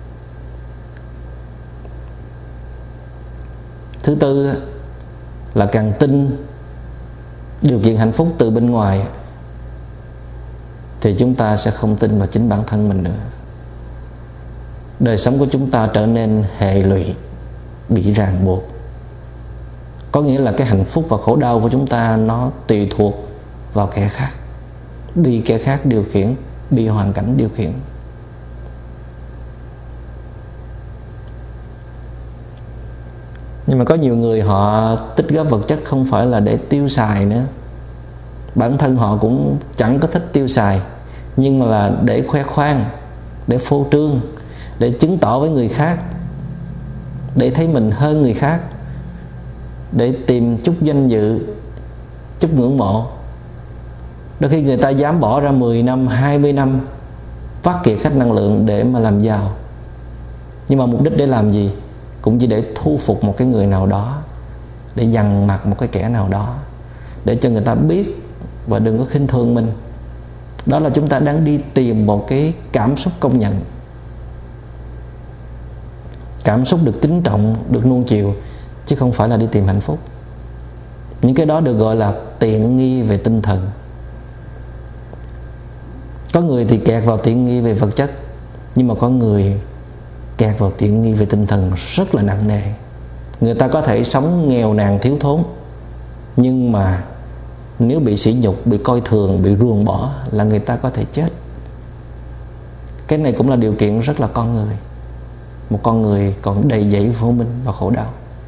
Thứ tư là càng tin điều kiện hạnh phúc từ bên ngoài thì chúng ta sẽ không tin vào chính bản thân mình nữa. Đời sống của chúng ta trở nên hệ lụy, bị ràng buộc. Có nghĩa là cái hạnh phúc và khổ đau của chúng ta nó tùy thuộc vào kẻ khác, bị kẻ khác điều khiển, bị hoàn cảnh điều khiển. Nhưng mà có nhiều người họ tích góp vật chất không phải là để tiêu xài nữa. Bản thân họ cũng chẳng có thích tiêu xài, nhưng mà là để khoe khoang, để phô trương, để chứng tỏ với người khác, để thấy mình hơn người khác, để tìm chút danh dự, chút ngưỡng mộ. Đôi khi người ta dám bỏ ra 10 năm, 20 năm vắt kiệt hết năng lượng để mà làm giàu. Nhưng mà mục đích để làm gì? Cũng chỉ để thu phục một cái người nào đó, để dằn mặt một cái kẻ nào đó, để cho người ta biết và đừng có khinh thường mình. Đó là chúng ta đang đi tìm một cái cảm xúc công nhận, cảm xúc được kính trọng, được nuông chiều, chứ không phải là đi tìm hạnh phúc. Những cái đó được gọi là tiện nghi về tinh thần. Có người thì kẹt vào tiện nghi về vật chất, nhưng mà có người kẹt vào tiện nghi về tinh thần rất là nặng nề. Người ta có thể sống nghèo nàn thiếu thốn, nhưng mà nếu bị sỉ nhục, bị coi thường, bị ruồng bỏ là người ta có thể chết. Cái này cũng là điều kiện rất là con người. Một con người còn đầy dẫy vô minh và khổ đau.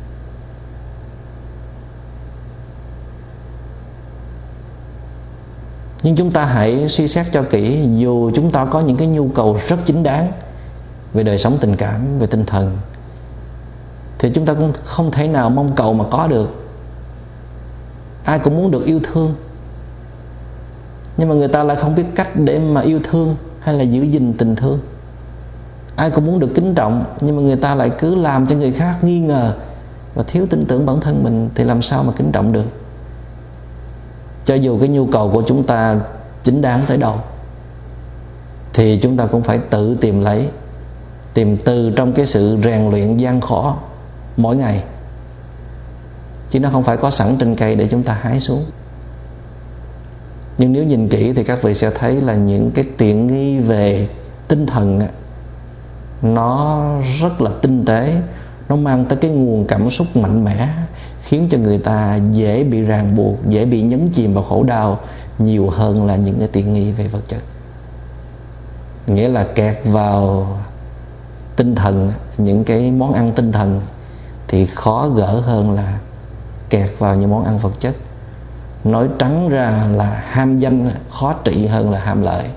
Nhưng chúng ta hãy suy xét cho kỹ. Dù chúng ta có những cái nhu cầu rất chính đáng về đời sống tình cảm, về tinh thần, thì chúng ta cũng không thể nào mong cầu mà có được. Ai cũng muốn được yêu thương, nhưng mà người ta lại không biết cách để mà yêu thương hay là giữ gìn tình thương. Ai cũng muốn được kính trọng, nhưng mà người ta lại cứ làm cho người khác nghi ngờ và thiếu tin tưởng bản thân mình, thì làm sao mà kính trọng được? Cho dù cái nhu cầu của chúng ta chính đáng tới đâu, thì chúng ta cũng phải tự tìm lấy, tìm từ trong cái sự rèn luyện gian khổ mỗi ngày. Chứ nó không phải có sẵn trên cây để chúng ta hái xuống. Nhưng nếu nhìn kỹ thì các vị sẽ thấy là những cái tiện nghi về tinh thần nó rất là tinh tế. Nó mang tới cái nguồn cảm xúc mạnh mẽ, khiến cho người ta dễ bị ràng buộc, dễ bị nhấn chìm vào khổ đau nhiều hơn là những cái tiện nghi về vật chất. Nghĩa là kẹt vào tinh thần, những cái món ăn tinh thần thì khó gỡ hơn là kẹt vào những món ăn vật chất. Nói trắng ra là ham danh khó trị hơn là ham lợi.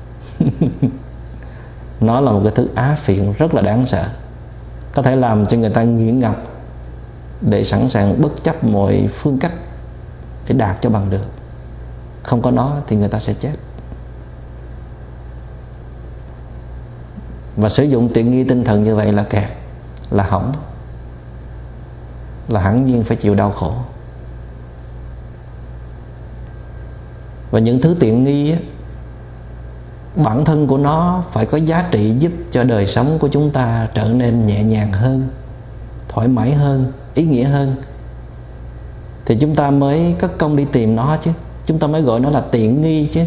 Nó là một cái thứ á phiện rất là đáng sợ, có thể làm cho người ta nghiện ngập để sẵn sàng bất chấp mọi phương cách để đạt cho bằng được. Không có nó thì người ta sẽ chết. Và sử dụng tiện nghi tinh thần như vậy là kẹt, là hỏng, là hẳn nhiên phải chịu đau khổ. Và những thứ tiện nghi á, bản thân của nó phải có giá trị giúp cho đời sống của chúng ta trở nên nhẹ nhàng hơn, thoải mái hơn, ý nghĩa hơn, thì chúng ta mới cất công đi tìm nó chứ. Chúng ta mới gọi nó là tiện nghi chứ.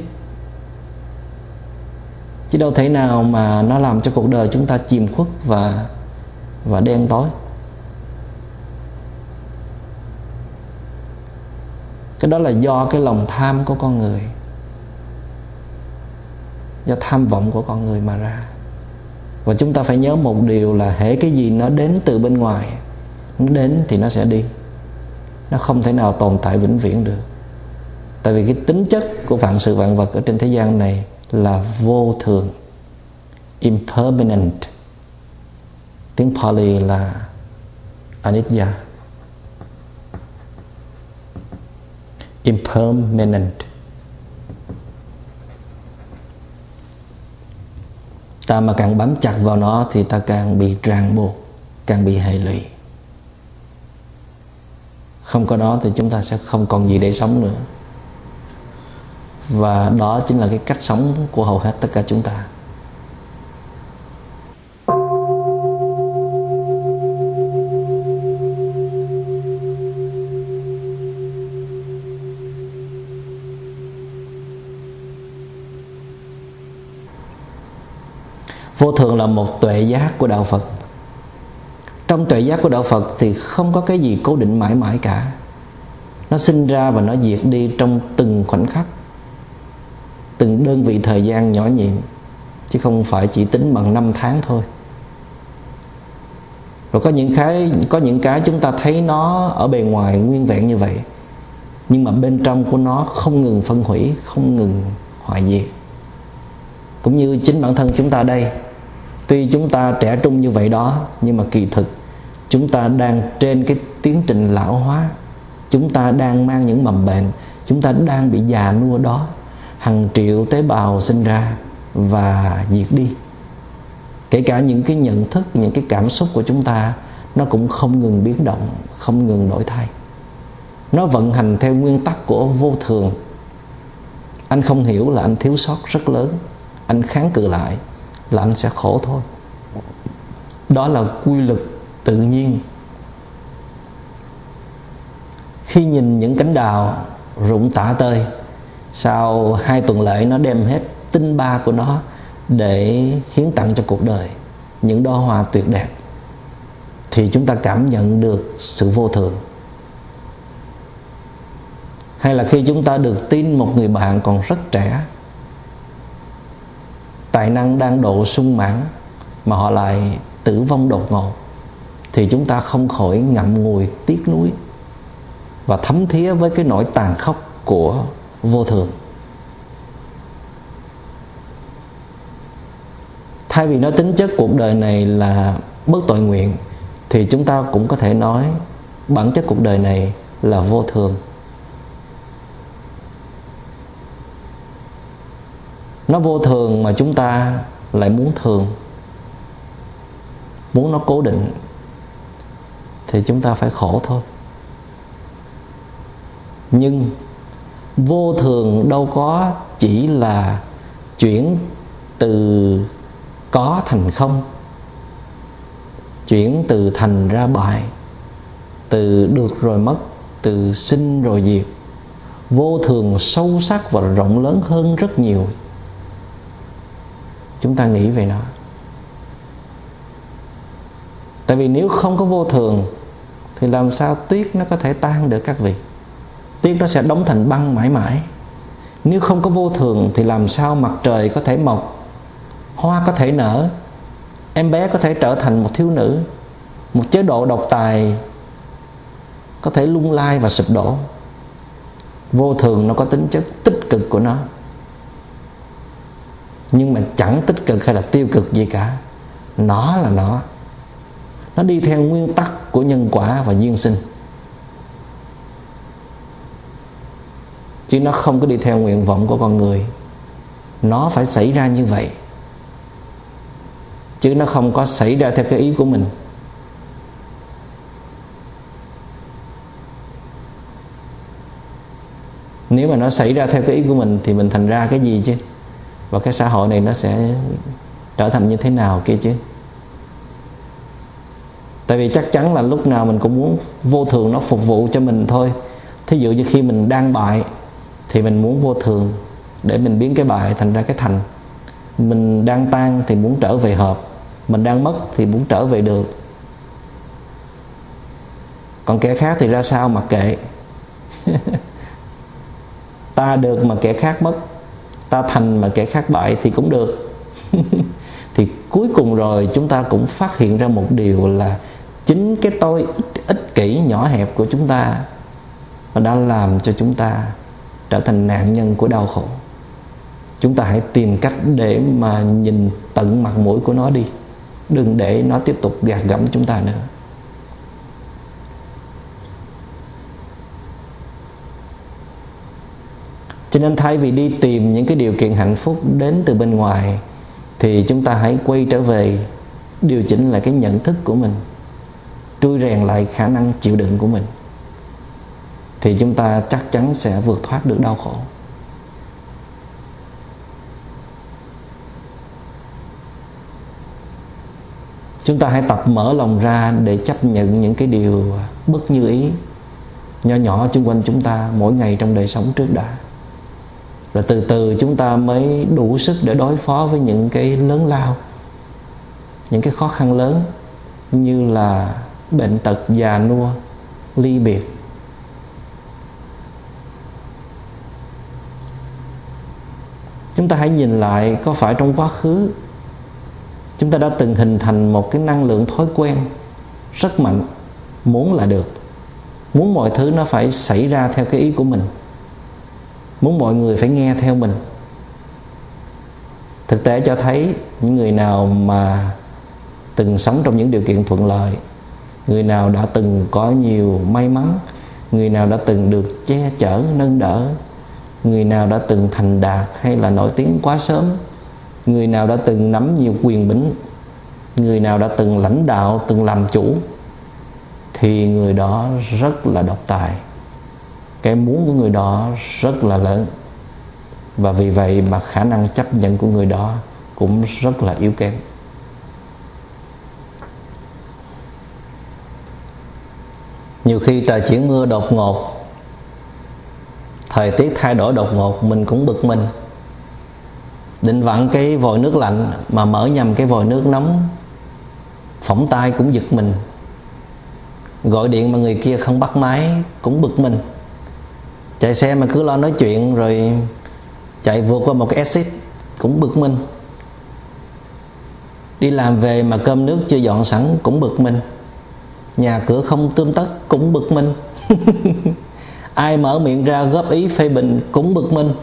Chứ đâu thể nào mà nó làm cho cuộc đời chúng ta chìm khuất và đen tối. Cái đó là do cái lòng tham của con người, do tham vọng của con người mà ra. Và chúng ta phải nhớ một điều là hễ cái gì nó đến từ bên ngoài, nó đến thì nó sẽ đi. Nó không thể nào tồn tại vĩnh viễn được. Tại vì cái tính chất của vạn sự vạn vật ở trên thế gian này là vô thường, impermanent. Tiếng Pali là Anicca, impermanent. Ta mà càng bám chặt vào nó thì ta càng bị ràng buộc, càng bị hệ lụy. Không có nó thì chúng ta sẽ không còn gì để sống nữa. Và đó chính là cái cách sống của hầu hết tất cả chúng ta. Vô thường là một tuệ giác của đạo Phật. Trong tuệ giác của đạo Phật thì không có cái gì cố định mãi mãi cả. Nó sinh ra và nó diệt đi trong từng khoảnh khắc, từng đơn vị thời gian nhỏ nhiệm, chứ không phải chỉ tính bằng năm tháng thôi. Rồi có những cái chúng ta thấy nó ở bề ngoài nguyên vẹn như vậy, nhưng mà bên trong của nó không ngừng phân hủy, không ngừng hoại diệt. Cũng như chính bản thân chúng ta đây, tuy chúng ta trẻ trung như vậy đó, nhưng mà kỳ thực chúng ta đang trên cái tiến trình lão hóa, chúng ta đang mang những mầm bệnh, chúng ta đang bị già nua đó. Hàng triệu tế bào sinh ra và diệt đi. Kể cả những cái nhận thức, những cái cảm xúc của chúng ta, nó cũng không ngừng biến động, không ngừng đổi thay. Nó vận hành theo nguyên tắc của vô thường. Anh không hiểu là anh thiếu sót rất lớn, anh kháng cự lại là anh sẽ khổ thôi. Đó là quy luật tự nhiên. Khi nhìn những cánh đào rụng tả tơi, sau 2 tuần lễ nó đem hết tinh ba của nó để hiến tặng cho cuộc đời, những đóa hoa tuyệt đẹp, thì chúng ta cảm nhận được sự vô thường. Hay là khi chúng ta được tin một người bạn còn rất trẻ, tài năng đang độ sung mãn, mà họ lại tử vong đột ngột, thì chúng ta không khỏi ngậm ngùi tiếc nuối và thấm thía với cái nỗi tàn khốc của vô thường. Thay vì nói tính chất cuộc đời này là bất tội nguyện, thì chúng ta cũng có thể nói bản chất cuộc đời này là vô thường. Nó vô thường mà chúng ta lại muốn thường, muốn nó cố định, thì chúng ta phải khổ thôi. Nhưng vô thường đâu có chỉ là chuyển từ có thành không, chuyển từ thành ra bại, từ được rồi mất, từ sinh rồi diệt. Vô thường sâu sắc và rộng lớn hơn rất nhiều. Chúng ta nghĩ về nó. Tại vì nếu không có vô thường thì làm sao tuyết nó có thể tan được các vị? Tuyết nó sẽ đóng thành băng mãi mãi. Nếu không có vô thường thì làm sao mặt trời có thể mọc, hoa có thể nở, em bé có thể trở thành một thiếu nữ, một chế độ độc tài có thể lung lay và sụp đổ? Vô thường nó có tính chất tích cực của nó, nhưng mà chẳng tích cực hay là tiêu cực gì cả. Nó là nó đi theo nguyên tắc của nhân quả và duyên sinh, chứ nó không có đi theo nguyện vọng của con người. Nó phải xảy ra như vậy, chứ nó không có xảy ra theo cái ý của mình. Nếu mà nó xảy ra theo cái ý của mình thì mình thành ra cái gì chứ? Và cái xã hội này nó sẽ trở thành như thế nào kia chứ? Tại vì chắc chắn là lúc nào mình cũng muốn vô thường nó phục vụ cho mình thôi. Thí dụ như khi mình đang bại thì mình muốn vô thường để mình biến cái bại thành ra cái thành. Mình đang tan thì muốn trở về hợp, mình đang mất thì muốn trở về được. Còn kẻ khác thì ra sao mặc kệ. Ta được mà kẻ khác mất, ta thành mà kẻ khác bại thì cũng được. Thì cuối cùng rồi chúng ta cũng phát hiện ra một điều là chính cái tôi ích kỷ nhỏ hẹp của chúng ta mà đã làm cho chúng ta trở thành nạn nhân của đau khổ. Chúng ta hãy tìm cách để mà nhìn tận mặt mũi của nó đi, đừng để nó tiếp tục gạt gẫm chúng ta nữa. Cho nên thay vì đi tìm những cái điều kiện hạnh phúc đến từ bên ngoài, thì chúng ta hãy quay trở về, điều chỉnh lại cái nhận thức của mình, trui rèn lại khả năng chịu đựng của mình, thì chúng ta chắc chắn sẽ vượt thoát được đau khổ. Chúng ta hãy tập mở lòng ra để chấp nhận những cái điều bất như ý nhỏ nhỏ xung quanh chúng ta mỗi ngày trong đời sống trước đã. Rồi từ từ chúng ta mới đủ sức để đối phó với những cái lớn lao, những cái khó khăn lớn như là bệnh tật, già nua, ly biệt. Chúng ta hãy nhìn lại, có phải trong quá khứ chúng ta đã từng hình thành một cái năng lượng thói quen rất mạnh, muốn là được, muốn mọi thứ nó phải xảy ra theo cái ý của mình, muốn mọi người phải nghe theo mình. Thực tế cho thấy những người nào mà từng sống trong những điều kiện thuận lợi, người nào đã từng có nhiều may mắn, người nào đã từng được che chở nâng đỡ, người nào đã từng thành đạt hay là nổi tiếng quá sớm, người nào đã từng nắm nhiều quyền bính, người nào đã từng lãnh đạo, từng làm chủ, thì người đó rất là độc tài. Cái muốn của người đó rất là lớn, và vì vậy mà khả năng chấp nhận của người đó cũng rất là yếu kém. Nhiều khi trời chuyển mưa đột ngột, thời tiết thay đổi đột ngột, mình cũng bực mình. Định vặn cái vòi nước lạnh mà mở nhầm cái vòi nước nóng, phỏng tay cũng giật mình. Gọi điện mà người kia không bắt máy cũng bực mình. Chạy xe mà cứ lo nói chuyện rồi chạy vượt qua một cái exit cũng bực mình. Đi làm về mà cơm nước chưa dọn sẵn cũng bực mình. Nhà cửa không tươm tất cũng bực mình. Ai mở miệng ra góp ý phê bình cũng bực mình.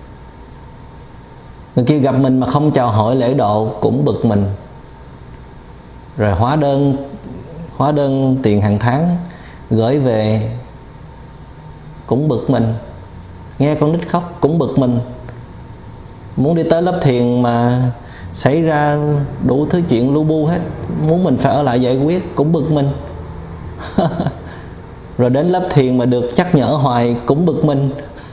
Người kia gặp mình mà không chào hỏi lễ độ cũng bực mình. Rồi hóa đơn tiền hàng tháng gửi về cũng bực mình. Nghe con nít khóc cũng bực mình. Muốn đi tới lớp thiền mà xảy ra đủ thứ chuyện lu bu hết, muốn mình phải ở lại giải quyết cũng bực mình. Rồi đến lớp thiền mà được nhắc nhở hoài cũng bực mình.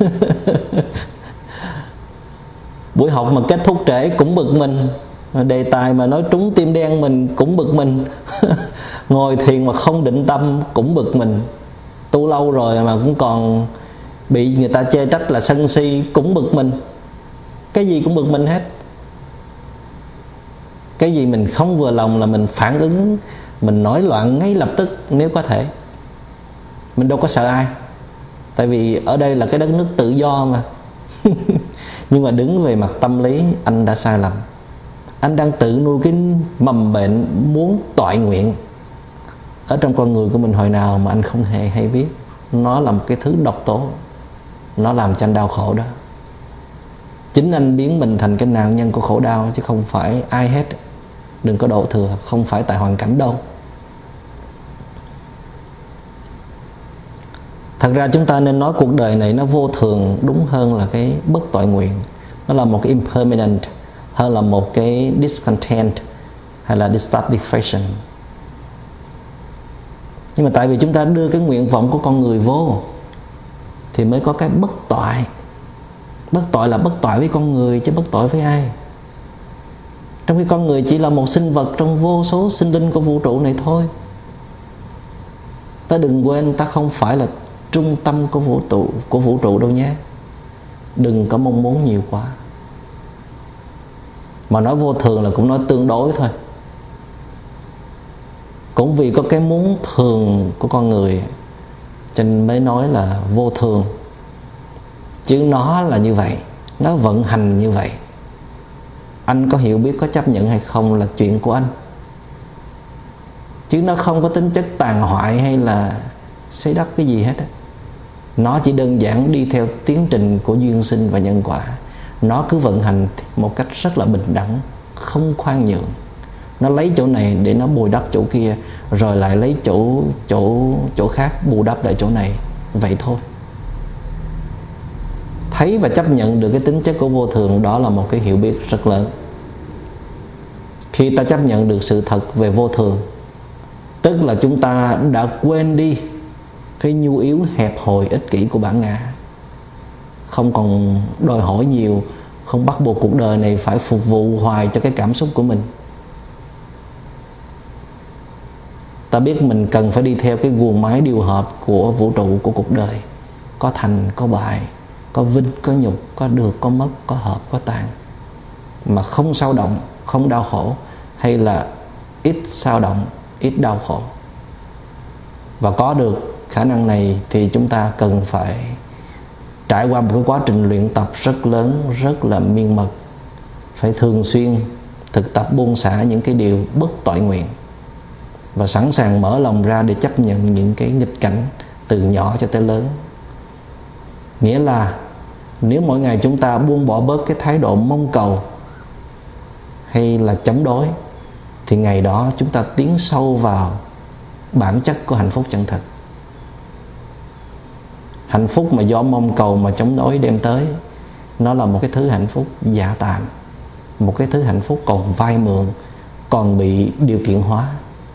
Buổi học mà kết thúc trễ cũng bực mình. Đề tài mà nói trúng tim đen mình cũng bực mình. Ngồi thiền mà không định tâm cũng bực mình. Tu lâu rồi mà cũng còn bị người ta chê trách là sân si cũng bực mình. Cái gì cũng bực mình hết. Cái gì mình không vừa lòng là mình phản ứng, mình nổi loạn ngay lập tức nếu có thể. Mình đâu có sợ ai, tại vì ở đây là cái đất nước tự do mà. Nhưng mà đứng về mặt tâm lý, anh đã sai lầm. Anh đang tự nuôi cái mầm bệnh muốn toại nguyện ở trong con người của mình hồi nào mà anh không hề hay biết. Nó là một cái thứ độc tố, nó làm cho anh đau khổ đó. Chính anh biến mình thành cái nạn nhân của khổ đau, chứ không phải ai hết. Đừng có đổ thừa, không phải tại hoàn cảnh đâu. Thật ra chúng ta nên nói cuộc đời này nó vô thường đúng hơn là cái bất toại nguyện. Nó là một cái impermanent hơn là một cái discontent hay là dissatisfaction. Nhưng mà tại vì chúng ta đưa cái nguyện vọng của con người vô thì mới có cái bất toại. Bất toại là bất toại với con người chứ bất toại với ai. Trong khi con người chỉ là một sinh vật trong vô số sinh linh của vũ trụ này thôi. Ta đừng quên ta không phải là trung tâm của vũ trụ đâu nhé. Đừng có mong muốn nhiều quá. Mà nói vô thường là cũng nói tương đối thôi. Cũng vì có cái muốn thường của con người cho nên mới nói là vô thường. Chứ nó là như vậy, nó vận hành như vậy. Anh có hiểu biết, có chấp nhận hay không là chuyện của anh. Chứ nó không có tính chất tàn hoại hay là xây đắp cái gì hết. Nó chỉ đơn giản đi theo tiến trình của duyên sinh và nhân quả. Nó cứ vận hành một cách rất là bình đẳng, không khoan nhượng. Nó lấy chỗ này để nó bồi đắp chỗ kia, rồi lại lấy chỗ khác bù đắp lại chỗ này. Vậy thôi. Thấy và chấp nhận được cái tính chất của vô thường, đó là một cái hiểu biết rất lớn. Khi ta chấp nhận được sự thật về vô thường, tức là chúng ta đã quên đi cái nhu yếu hẹp hòi ích kỷ của bản ngã. Không còn đòi hỏi nhiều, không bắt buộc cuộc đời này phải phục vụ hoài cho cái cảm xúc của mình. Ta biết mình cần phải đi theo cái guồng máy điều hợp của vũ trụ, của cuộc đời. Có thành, có bại, có vinh, có nhục, có được, có mất, có hợp, có tan. Mà không xao động, không đau khổ, hay là ít xao động, ít đau khổ. Và có được khả năng này thì chúng ta cần phải trải qua một cái quá trình luyện tập rất lớn, rất là miên mật. Phải thường xuyên thực tập buông xả những cái điều bất toại nguyện, và sẵn sàng mở lòng ra để chấp nhận những cái nghịch cảnh từ nhỏ cho tới lớn. Nghĩa là nếu mỗi ngày chúng ta buông bỏ bớt cái thái độ mong cầu hay là chống đối, thì ngày đó chúng ta tiến sâu vào bản chất của hạnh phúc chân thực. Hạnh phúc mà do mong cầu mà chống đối đem tới, nó là một cái thứ hạnh phúc giả tạm, một cái thứ hạnh phúc còn vay mượn, còn bị điều kiện hóa.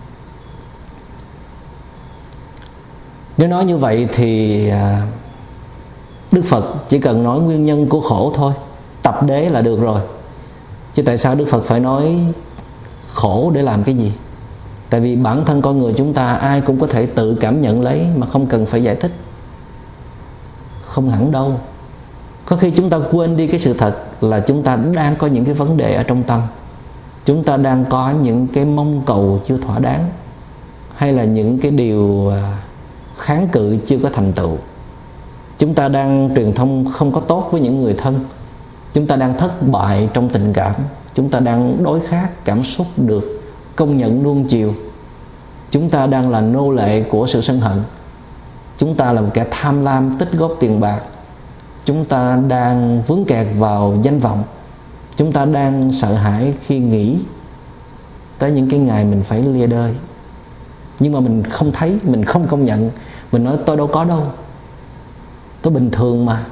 Nếu nói như vậy thì Đức Phật chỉ cần nói nguyên nhân của khổ thôi, tập đế là được rồi. Chứ tại sao Đức Phật phải nói khổ để làm cái gì? Tại vì bản thân con người chúng ta ai cũng có thể tự cảm nhận lấy mà không cần phải giải thích. Không hẳn đâu. Có khi chúng ta quên đi cái sự thật là chúng ta đang có những cái vấn đề ở trong tâm. Chúng ta đang có những cái mong cầu chưa thỏa đáng, hay là những cái điều kháng cự chưa có thành tựu. Chúng ta đang truyền thông không có tốt với những người thân. Chúng ta đang thất bại trong tình cảm. Chúng ta đang đối kháng cảm xúc được công nhận nuông chiều. Chúng ta đang là nô lệ của sự sân hận. Chúng ta là một kẻ tham lam tích góp tiền bạc. Chúng ta đang vướng kẹt vào danh vọng. Chúng ta đang sợ hãi khi nghĩ tới những cái ngày mình phải lìa đời. Nhưng mà mình không thấy, mình không công nhận. Mình nói tôi đâu có đâu, tôi bình thường mà.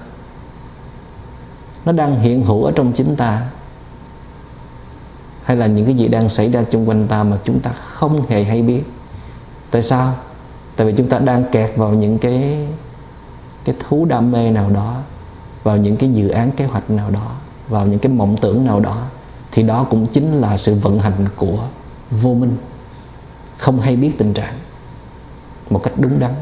Nó đang hiện hữu ở trong chính ta. Hay là những cái gì đang xảy ra xung quanh ta mà chúng ta không hề hay biết. Tại sao? Tại vì chúng ta đang kẹt vào những cái thú đam mê nào đó, vào những cái dự án kế hoạch nào đó, vào những cái mộng tưởng nào đó. Thì đó cũng chính là sự vận hành của vô minh, không hay biết tình trạng một cách đúng đắn.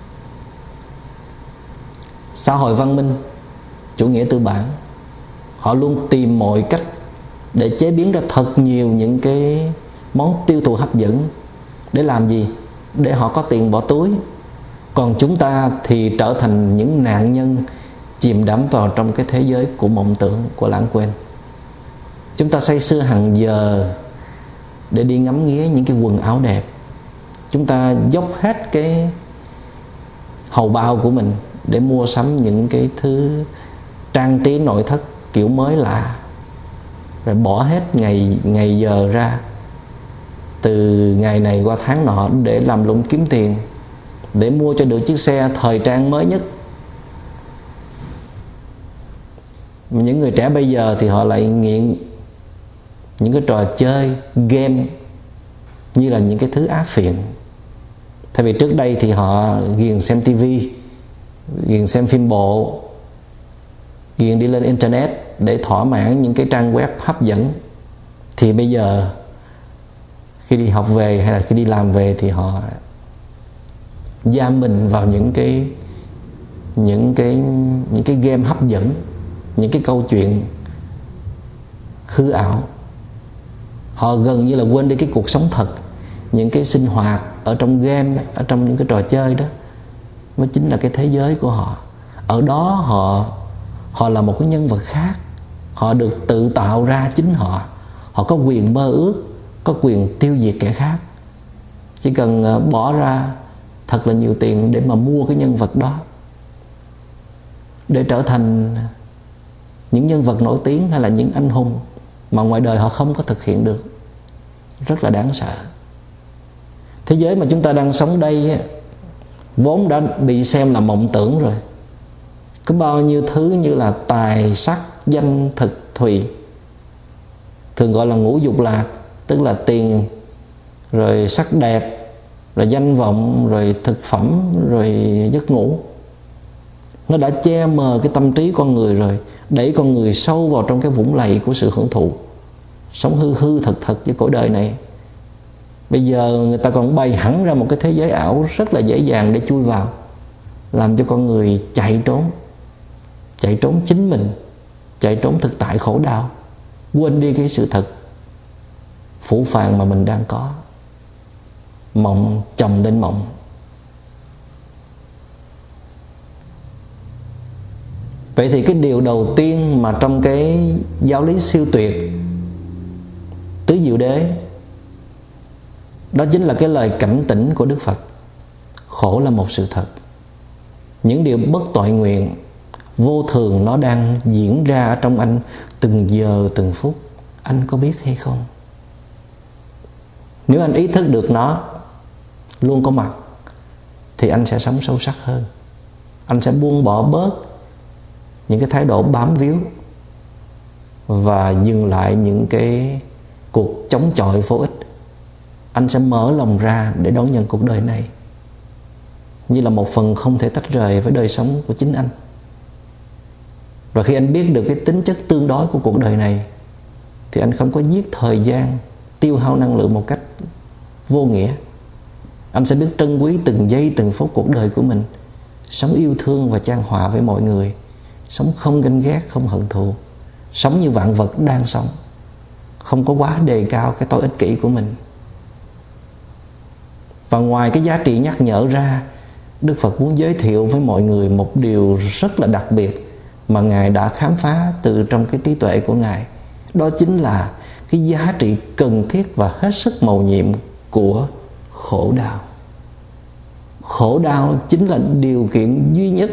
Xã hội văn minh, chủ nghĩa tư bản, họ luôn tìm mọi cách để chế biến ra thật nhiều những cái món tiêu thụ hấp dẫn. Để làm gì? Để họ có tiền bỏ túi. Còn chúng ta thì trở thành những nạn nhân chìm đắm vào trong cái thế giới của mộng tưởng, của lãng quên. Chúng ta say sưa hàng giờ để đi ngắm nghía những cái quần áo đẹp. Chúng ta dốc hết cái hầu bao của mình để mua sắm những cái thứ trang trí nội thất kiểu mới lạ, rồi bỏ hết ngày giờ ra từ ngày này qua tháng nọ để làm lụng kiếm tiền, để mua cho được chiếc xe thời trang mới nhất. Những người trẻ bây giờ thì họ lại nghiện những cái trò chơi game như là những cái thứ ác phiện. Thay vì trước đây thì họ ghiền xem tivi, ghiền xem phim bộ, ghiền đi lên internet để thỏa mãn những cái trang web hấp dẫn, thì bây giờ khi đi học về hay là khi đi làm về thì họ giam mình vào những cái game hấp dẫn, những cái câu chuyện hư ảo. Họ gần như là quên đi cái cuộc sống thật, những cái sinh hoạt ở trong game, ở trong những cái trò chơi đó mới chính là cái thế giới của họ. Ở đó họ là một cái nhân vật khác. Họ được tự tạo ra chính họ. Họ có quyền mơ ước, có quyền tiêu diệt kẻ khác. Chỉ cần bỏ ra thật là nhiều tiền để mà mua cái nhân vật đó, để trở thành những nhân vật nổi tiếng hay là những anh hùng mà ngoài đời họ không có thực hiện được. Rất là đáng sợ. Thế giới mà chúng ta đang sống đây vốn đã bị xem là mộng tưởng rồi. Có bao nhiêu thứ như là tài, sắc, danh, thực, thùy, thường gọi là ngũ dục lạc, tức là tiền, rồi sắc đẹp, rồi danh vọng, rồi thực phẩm, rồi giấc ngủ. Nó đã che mờ cái tâm trí con người rồi, đẩy con người sâu vào trong cái vũng lầy của sự hưởng thụ, sống hư hư thật thật với cõi đời này. Bây giờ người ta còn bày hẳn ra một cái thế giới ảo rất là dễ dàng để chui vào, làm cho con người chạy trốn chính mình, chạy trốn thực tại khổ đau, quên đi cái sự thật phũ phàng mà mình đang có. Mộng chồng lên mộng. Vậy thì cái điều đầu tiên mà trong cái giáo lý siêu tuyệt Tứ Diệu Đế, đó chính là cái lời cảnh tỉnh của Đức Phật. Khổ là một sự thật. Những điều bất toại nguyện, vô thường nó đang diễn ra ở trong anh từng giờ từng phút. Anh có biết hay không? Nếu anh ý thức được nó, luôn có mặt, thì anh sẽ sống sâu sắc hơn. Anh sẽ buông bỏ bớt những cái thái độ bám víu và dừng lại những cái cuộc chống chọi vô ích. Anh sẽ mở lòng ra để đón nhận cuộc đời này như là một phần không thể tách rời với đời sống của chính anh. Và khi anh biết được cái tính chất tương đối của cuộc đời này, thì anh không có giết thời gian, tiêu hao năng lượng một cách vô nghĩa. Anh sẽ biết trân quý từng giây từng phút cuộc đời của mình, sống yêu thương và chan hòa với mọi người, sống không ganh ghét, không hận thù, sống như vạn vật đang sống, không có quá đề cao cái tôi ích kỷ của mình. Và ngoài cái giá trị nhắc nhở ra, Đức Phật muốn giới thiệu với mọi người một điều rất là đặc biệt mà Ngài đã khám phá từ trong cái trí tuệ của Ngài. Đó chính là cái giá trị cần thiết và hết sức mầu nhiệm của khổ đau. Khổ đau chính là điều kiện duy nhất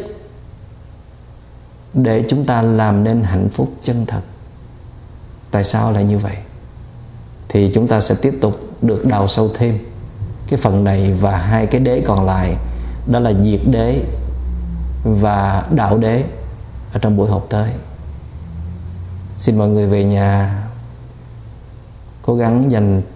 để chúng ta làm nên hạnh phúc chân thật. Tại sao lại như vậy? Thì chúng ta sẽ tiếp tục được đào sâu thêm cái phần này và hai cái đế còn lại, đó là diệt đế và đạo đế, ở trong buổi học tới. Xin mọi người về nhà cố gắng dành